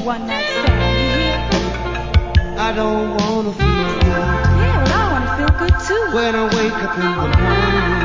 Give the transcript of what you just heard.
one night stand. You hear? I don't wanna feel good. Yeah, well, I wanna feel good too. When I wake up in the morning.